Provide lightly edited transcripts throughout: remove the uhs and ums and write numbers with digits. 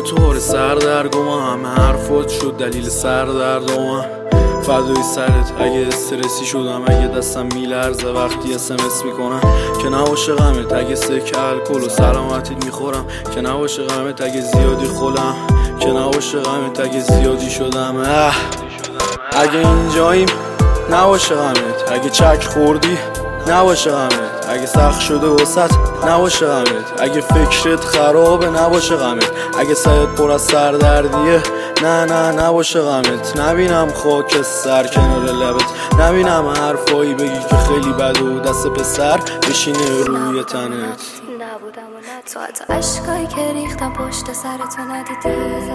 طور سردرگم همه حرفات شد دلیل سردردم فدای سرت اگه استرسی شدم، اگه دستم میلرزه وقتی SMS میکنم، که نباشه غمت اگه سکه الکل و سلامتیت میخورم، که نباشه غمت اگه زیادی خولم، که نباشه غمت اگه زیادی شدم. اگه اینجاییم نباشه غمت، اگه چک خوردی نباشه غمت، اگه سخت شده وسط نباشه غمت، اگه فکرت خرابه نباشه غمت، اگه سرت پر از سردردیه نه نباشه غمت. نبینم خاک سر کنار لبت، نبینم حرفایی بگی که خیلی بده و دست پسر بشینه روی تنت. نبودم و نه تو حتی عشقایی که ریختم پشت سرتو ندیدی،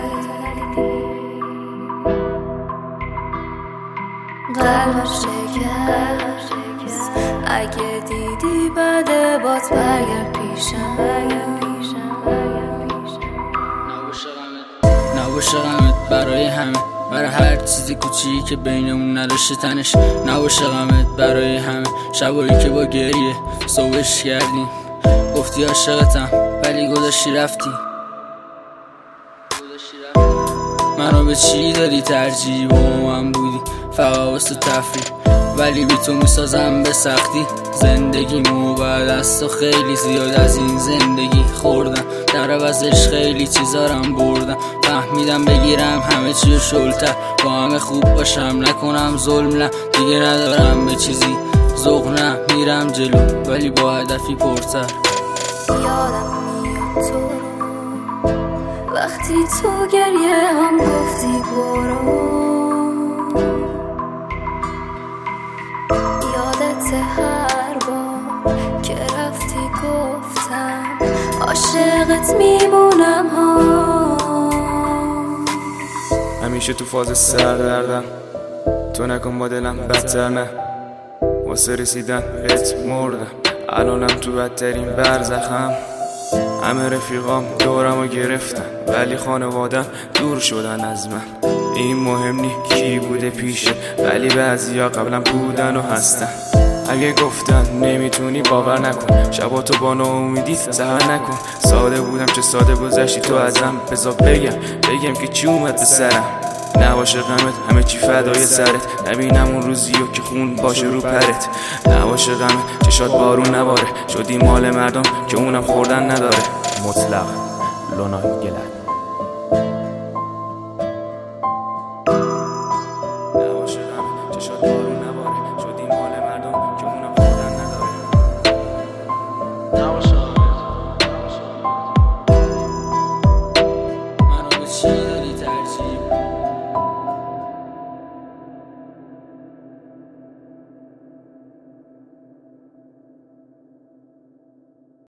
قلبم شکست اگه دیدی بده بات برگرد پیشم. نباشه غمت برای همه، برای هر چیزی کوچیکی که بینمون نداشته تنش. نباشه غمت برای همه شبایی که با گریه صبحش کردیم، گفتی عاشقتم ولی گذاشتی رفتی. منو به چی دادی ترجیح؟ با من بودی فقط واسه تفریح، ولی بی تو میسازم به سختی زندگیمو. بعد از تو خیلی زیاد از این زندگی خوردم، در عوضش خیلی چیزارم بردم. فهمیدم بگیرم همه چی شلتر، با همه خوب باشم نکنم ظلم، نه دیگه ندارم به چیزی ذوق، نه میرم جلو ولی با هدفی پرتر. یادم میاد تو رو وقتی تو گریه هم گفتی برو، یادت هر بار که رفتی گفتم عاشقت میمونم ها. همیشه تو فاز سردردم، تو نکن با دلم بدتر، نه واسه رسیدن بهت مردم، الانم تو بدترین برزخم. همه رفیقام دورمو گرفتن ولی خانوادم دور شدن از من. این مهم نی کی بوده پیشه، ولی بعضیا قبلا بودن و هستن. اگه گفتن نمیتونی باور نکن، شباتو با ناامیدی سهر نکن. ساده بودم چه ساده گذشتی تو ازم، بذار بگم که چی اومد به سرم. نباشه غمت همه چی فدای سرت، نبینم اون روزیو که خون باشه رو پرت. نباشه غمت چشات بارون نباره، شدی مال مردم که اونم خوردن نداره. مطلق لونا گلت.